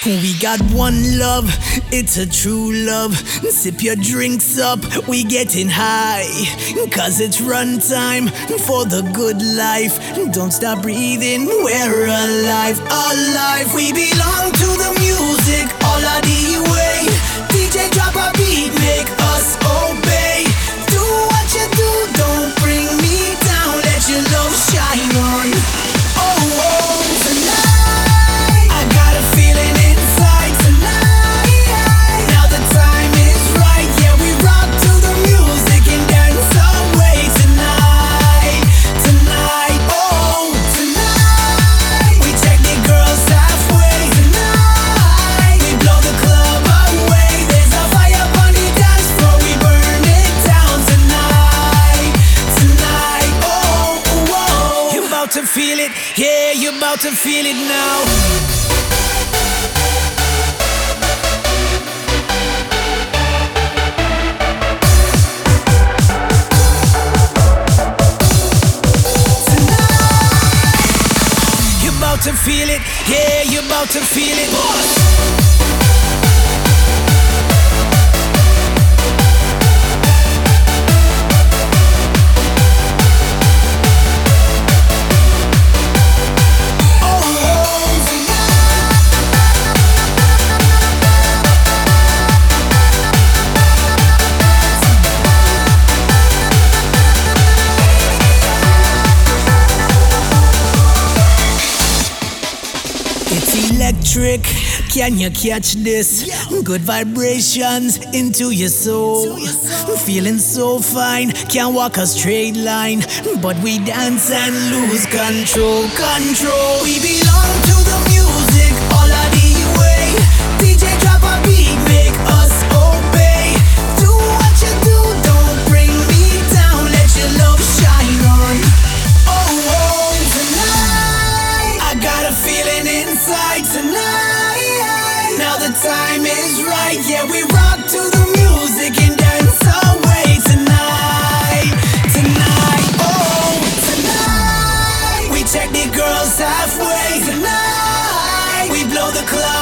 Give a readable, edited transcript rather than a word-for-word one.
We got one love, it's a true love. Sip your drinks up, we getting high. Cause it's run time for the good life. Don't stop breathing, we're alive, alive. We belong to the music, all of the way. DJ drop a beat, make us obey. Do what you do, don't bring me down. Let your love shine on. Oh, oh, tonight I got a feeling inside tonight. Now the time is right, yeah, we rock to the music and dance away tonight. Tonight, oh, tonight we check the girls halfway. Tonight we blow the club away. There's a fire on the dance floor, we burn it down tonight. Tonight, oh, oh, oh. You about to feel it, yeah, you about to feel it now. To feel it, yeah, you're about to feel it, boss. It's electric, can you catch this? Good vibrations into your soul. Feeling so fine, can't walk a straight line, but we dance and lose control, control. We belong to the music, all of the way. DJ drop a beat, make us obey. Do what you do, don't bring me down. Let your love shine on. Oh, oh, tonight I got a feeling inside tonight. Now the time is right, yeah, we rock to the music and dance away tonight. Tonight, oh, tonight we check the girls halfway. Tonight we blow the club